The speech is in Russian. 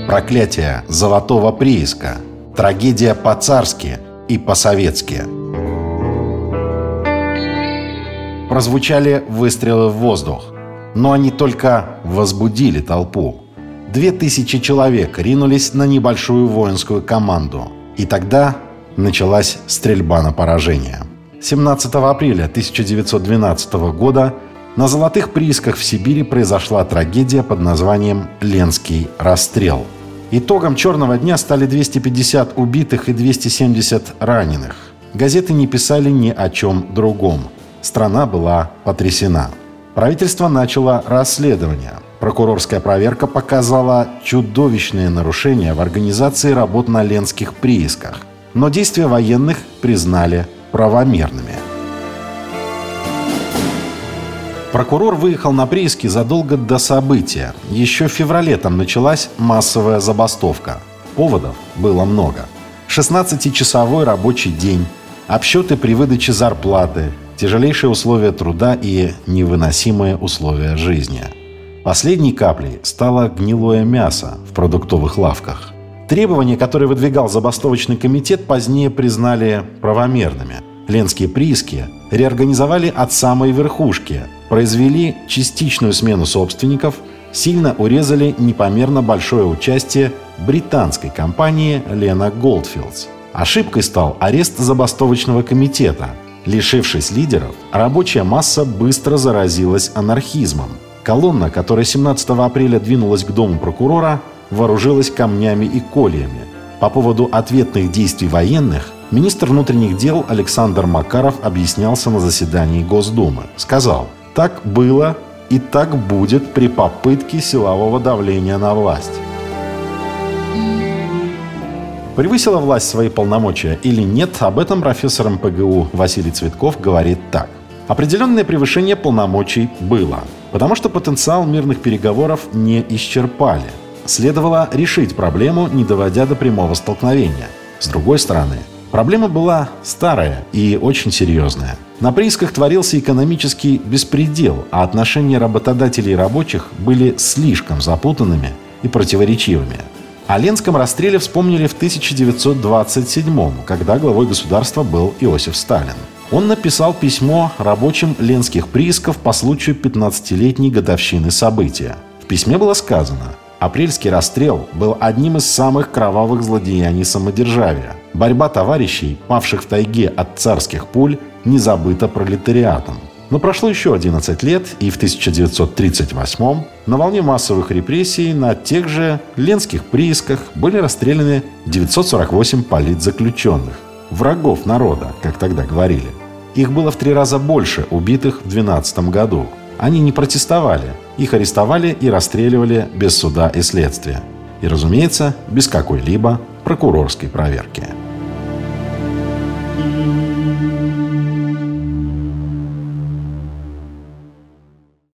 проклятие золотого прииска, трагедия по-царски и по-советски. Прозвучали выстрелы в воздух, но они только возбудили толпу. 2000 человек ринулись на небольшую воинскую команду, и тогда началась стрельба на поражение. 17 апреля 1912 года на золотых приисках в Сибири произошла трагедия под названием «Ленский расстрел». Итогом черного дня стали 250 убитых и 270 раненых. Газеты не писали ни о чем другом. Страна была потрясена. Правительство начало расследование. Прокурорская проверка показала чудовищные нарушения в организации работ на ленских приисках. Но действия военных признали правомерными. Прокурор выехал на прииски задолго до события. Еще в феврале там началась массовая забастовка. Поводов было много. 16-часовой рабочий день, обсчеты при выдаче зарплаты, тяжелейшие условия труда и невыносимые условия жизни. Последней каплей стало гнилое мясо в продуктовых лавках. Требования, которые выдвигал забастовочный комитет, позднее признали правомерными. Ленские прииски реорганизовали от самой верхушки, произвели частичную смену собственников, сильно урезали непомерно большое участие британской компании Lena Goldfields. Ошибкой стал арест забастовочного комитета. Лишившись лидеров, рабочая масса быстро заразилась анархизмом. Колонна, которая 17 апреля двинулась к дому прокурора, вооружилась камнями и кольями. По поводу ответных действий военных министр внутренних дел Александр Макаров объяснялся на заседании Госдумы. Сказал: «Так было и так будет при попытке силового давления на власть». Превысила власть свои полномочия или нет, об этом профессор МПГУ Василий Цветков говорит так. Определенное превышение полномочий было, потому что потенциал мирных переговоров не исчерпали. Следовало решить проблему, не доводя до прямого столкновения. С другой стороны, проблема была старая и очень серьезная. На приисках творился экономический беспредел, а отношения работодателей и рабочих были слишком запутанными и противоречивыми. О Ленском расстреле вспомнили в 1927-м, когда главой государства был Иосиф Сталин. Он написал письмо рабочим ленских приисков по случаю 15-летней годовщины события. В письме было сказано: «Апрельский расстрел был одним из самых кровавых злодеяний самодержавия. Борьба товарищей, павших в тайге от царских пуль, не забыта пролетариатом». Но прошло еще 11 лет, и в 1938-м на волне массовых репрессий на тех же ленских приисках были расстреляны 948 политзаключенных. Врагов народа, как тогда говорили. Их было в 3 раза больше убитых в 2012 году. Они не протестовали. Их арестовали и расстреливали без суда и следствия. И, разумеется, без какой-либо прокурорской проверки.